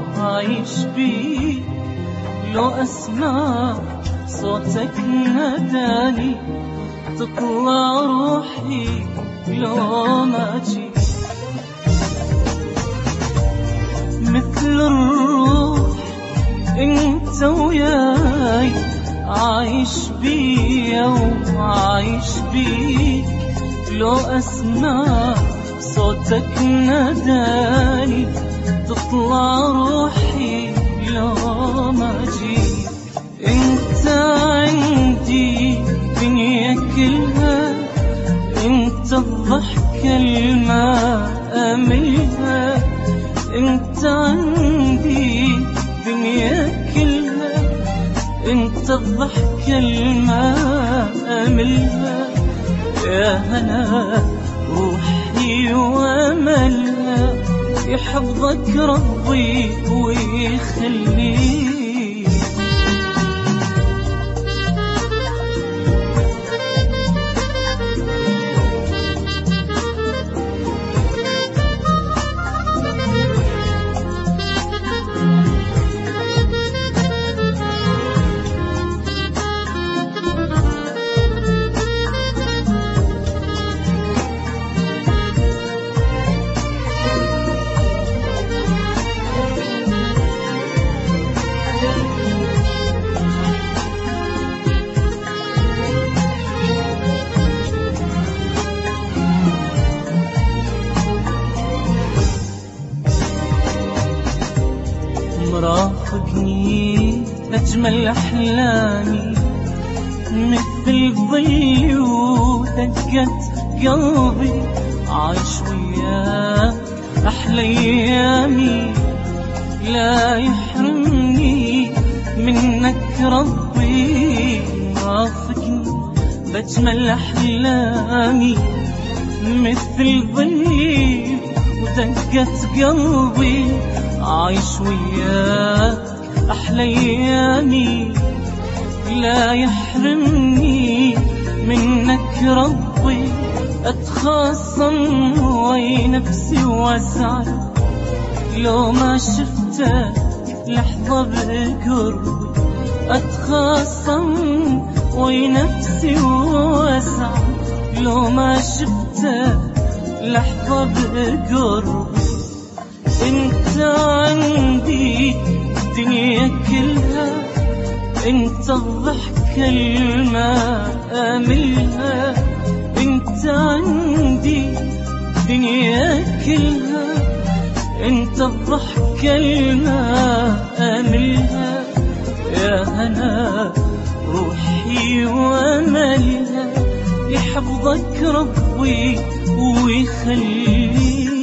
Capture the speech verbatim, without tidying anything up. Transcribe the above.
عايش بيك، لو أسمع صوتك ناداني تطلع روحي لو ما جيت. مثل الروح انت وياي، عايش بيا وعايش بيك، لو أسمع صوتك ناداني تطلع روحي لو ما جيت. انت عندي دنيا كلها، انت الضحكة الما أملها، انت عندي دنيا كلها، انت الضحكة الما أملها. يا هنا روحي واملها، يحفظك ربي ويخليك. مرافقني أجمل أحلامي، مثل ظلي ودقت قلبي، عايش وياك أحلى أيامي، لا يحرمني منك ربي. مرافقني بأجمل أحلامي، مثل ظلي ودقت قلبي، عايش وياك أحلى أيامي، لا يحرمني منك ربي. أتخاصم ويا نفسي وأسعد لو ما شفتك لحظة بقربي، أتخاصم ويا نفسي وأسعد لو ما شفتك لحظة بقربي. انت عندي دنيا كلها، انت الضحكة الما أملها، انت عندي دنيا كلها، انت الضحكة الما أملها. يا هنا روحي واملها، يحفظك ربي ويخليك.